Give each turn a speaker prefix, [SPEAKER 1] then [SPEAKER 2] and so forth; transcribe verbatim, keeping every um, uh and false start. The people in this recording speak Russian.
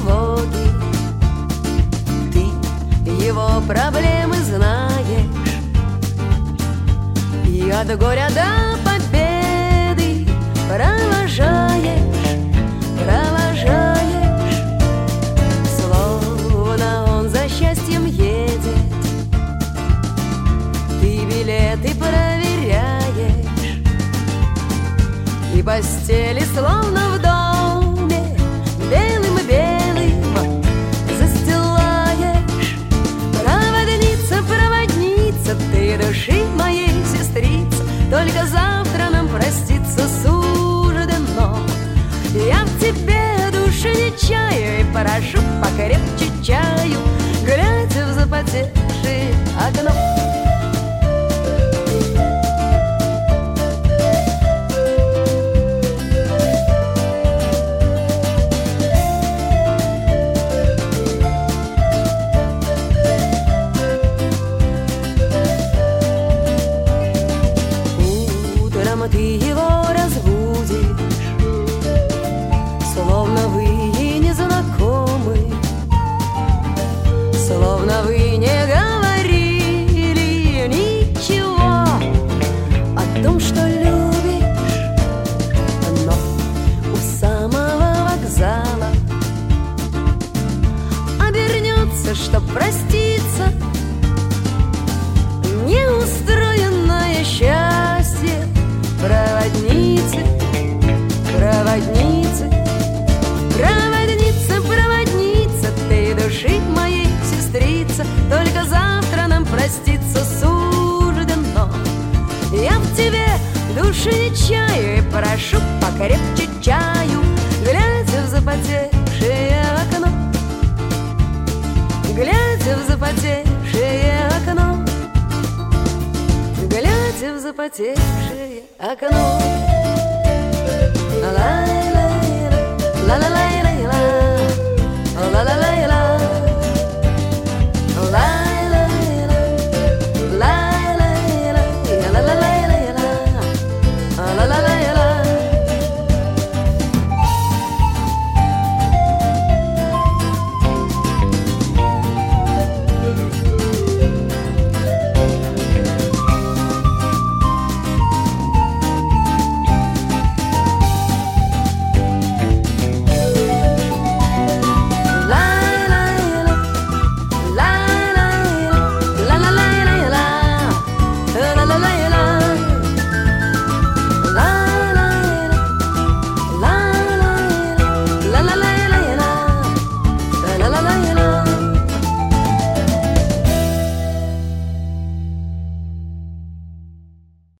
[SPEAKER 1] тревоги. Ты его проблемы знаешь, и от горя до победы провожаешь, провожаешь, словно он за счастьем едет. Ты билеты проверяешь, и постели словно в доме белым-белым застилаешь. Проводница, проводница, ты души моей сестрица, только завтра нам проститься суждено. Я в тебе души не чаю и прошу покрепче чаю, глядя в запотевшее окно. Ты его разбудишь, словно вы не знакомы, словно вы не говорили ничего о том, что любишь. Но у самого вокзала обернется, чтоб проститься, неустроенное счастье. Проводницы, проводницы, проводница, проводница, ты души моей сестрица, только завтра нам проститься суждено. Я в тебе души не чаю и прошу покрепче чаю, глядя в запотевшее окно, глядя в запотевшее окно, глядя в запотевшее окно.